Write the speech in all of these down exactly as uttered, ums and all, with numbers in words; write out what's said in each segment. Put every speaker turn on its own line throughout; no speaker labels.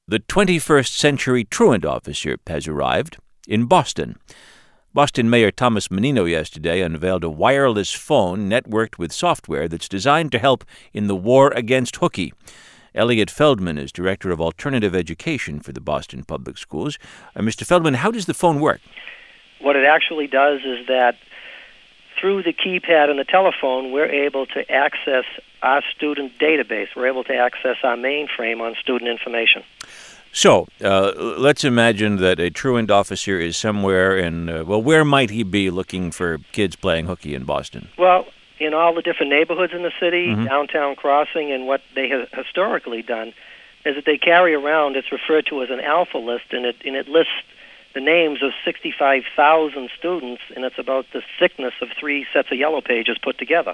The twenty-first century truant officer has arrived in Boston. Boston Mayor Thomas Menino yesterday unveiled a wireless phone networked with software that's designed to help in the war against hooky. Elliot Feldman is Director of Alternative Education for the Boston Public Schools. Uh, Mister Feldman, how does the phone work?
What it actually does is that through the keypad and the telephone, we're able to access our student database. We're able to access our mainframe on student information.
So, uh, let's imagine that a truant officer is somewhere in, uh, well, where might he be looking for kids playing hooky in Boston?
Well, in all the different neighborhoods in the city,
Mm-hmm.
downtown crossing, and what they have historically done is that they carry around, it's referred to as an alpha list, and it, and it lists the names of sixty-five thousand students, and it's about the thickness of three sets of yellow pages put together.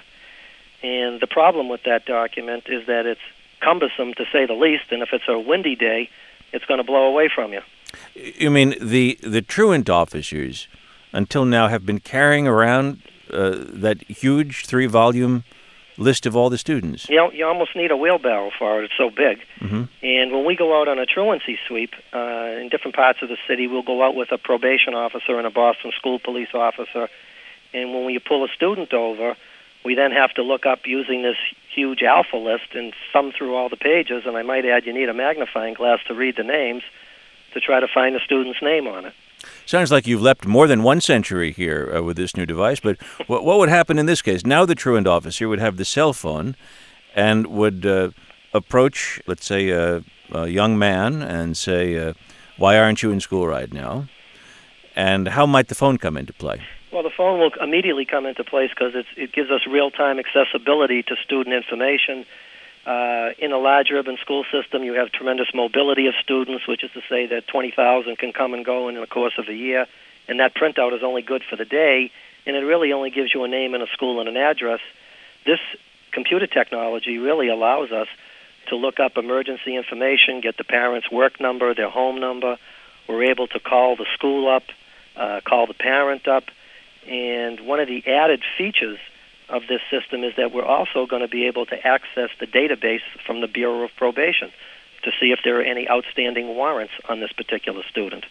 And the problem with that document is that it's cumbersome, to say the least, and if it's a windy day, it's going to blow away from you.
You mean the, the truant officers until now have been carrying around uh, that huge three-volume list of all the students?
You know, you almost need a wheelbarrow for it. It's so big.
Mm-hmm.
And when we go out on a truancy sweep uh, in different parts of the city, we'll go out with a probation officer and a Boston School Police officer. And when we pull a student over, we then have to look up using this huge alpha list and thumb through all the pages. And I might add, you need a magnifying glass to read the names to try to find the student's name on it.
Sounds like you've leapt more than one century here uh, with this new device, but what, what would happen in this case? Now the truant officer would have the cell phone and would uh, approach, let's say, a, a young man and say, uh, why aren't you in school right now? And how might the phone come into play?
Well, the phone will immediately come into place because it gives us real-time accessibility to student information. Uh, in a large urban school system, you have tremendous mobility of students, which is to say that twenty thousand can come and go in the course of a year, and that printout is only good for the day, and it really only gives you a name and a school and an address. This computer technology really allows us to look up emergency information, get the parent's work number, their home number. We're able to call the school up, uh, call the parent up, and one of the added features of this system is that we're also going to be able to access the database from the Bureau of Probation to see if there are any outstanding warrants on this particular student.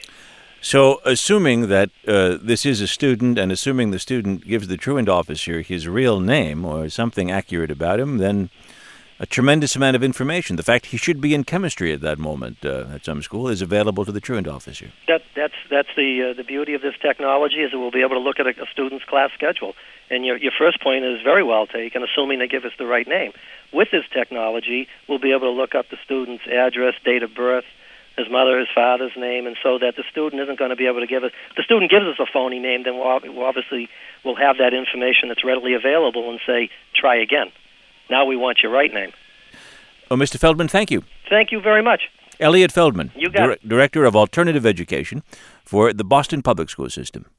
So, assuming that uh, this is a student and assuming the student gives the truant officer his real name or something accurate about him, then a tremendous amount of information. The fact he should be in chemistry at that moment uh, at some school is available to the truant officer.
That, that's that's the uh, the beauty of this technology is that we'll be able to look at a, a student's class schedule. And your your first point is very well taken, assuming they give us the right name. With this technology, we'll be able to look up the student's address, date of birth, his mother, his father's name, and so that the student isn't going to be able to give us. If the student gives us a phony name, then we'll, we'll obviously we'll have that information that's readily available and say, try again. Now we want your right name.
Oh, Mister Feldman, thank you.
Thank you very much.
Elliot Feldman,
You got
Dir-
it.
Director of Alternative Education for the Boston Public School System.